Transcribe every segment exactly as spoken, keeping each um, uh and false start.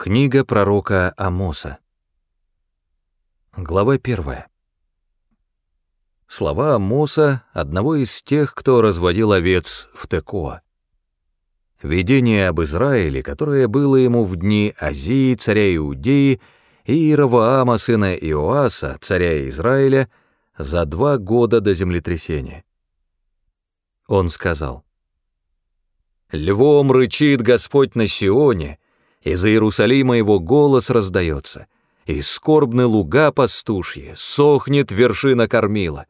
Книга пророка Амоса. Глава первая. Слова Амоса, одного из тех, кто разводил овец в Текоа. Видение об Израиле, которое было ему в дни Азии, царя Иудеи, и Иеровоама, сына Иоаса, царя Израиля, за два года до землетрясения. Он сказал: «Львом рычит Господь на Сионе, из Иерусалима его голос раздается, и скорбны луга пастушьи, сохнет вершина кормила.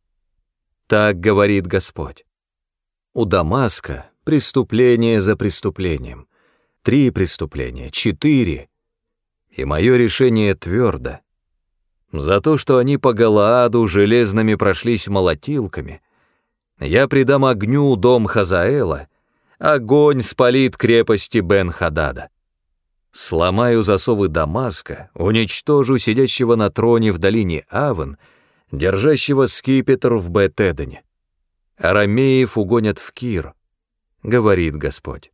Так говорит Господь: у Дамаска преступление за преступлением, три преступления, четыре, и мое решение твердо. За то, что они по Галааду железными прошлись молотилками, я предам огню дом Хазаэла, огонь спалит крепости Бен-Хадада. Сломаю засовы Дамаска, уничтожу сидящего на троне в долине Авен, держащего скипетр в Бет-Эдене. Арамеев угонят в Кир, говорит Господь.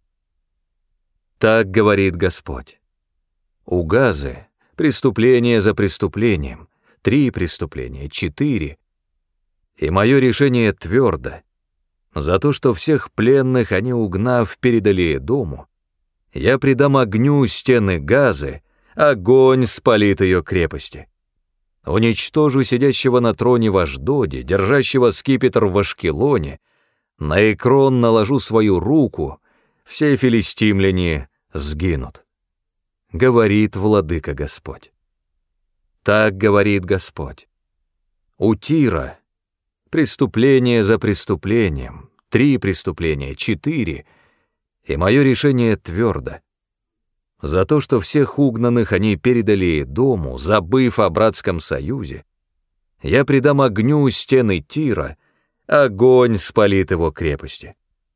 Так говорит Господь: у Газы преступление за преступлением, три преступления, четыре, и мое решение твердо. За то, что всех пленных они, угнав, передали дому, я предам огню стены Газы, огонь спалит ее крепости. Уничтожу сидящего на троне в Ашдоде, держащего скипетр в Ашкелоне, на Экрон наложу свою руку, все филистимляне сгинут. Говорит владыка Господь. Так говорит Господь: у Тира преступление за преступлением, три преступления, четыре, и мое решение твердо. За то, что всех угнанных они передали дому, забыв о братском союзе, я предам огню стены Тира, огонь спалит его крепости.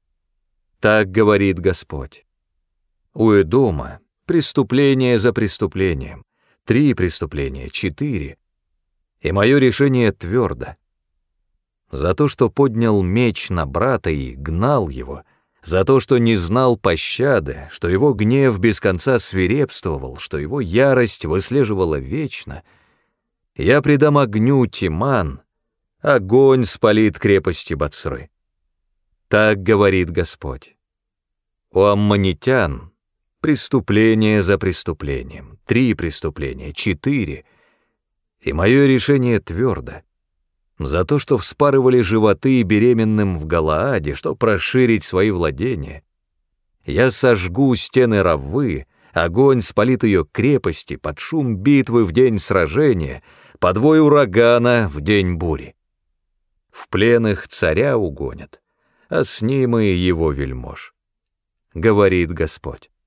Так говорит Господь: у Эдома преступление за преступлением, три преступления, четыре, и мое решение твердо. За то, что поднял меч на брата и гнал его, за то, что не знал пощады, что его гнев без конца свирепствовал, что его ярость выслеживала вечно, я предам огню Тиман, огонь спалит крепости Бацры. Так говорит Господь: у аммонитян преступление за преступлением, три преступления, четыре, и мое решение твердо. За то, что вспарывали животы беременным в Галааде, что расширить свои владения, я сожгу стены Раввы, огонь спалит ее крепости под шум битвы в день сражения, под вой урагана в день бури. В плен их царя угонят, а с ним и его вельмож. Говорит Господь.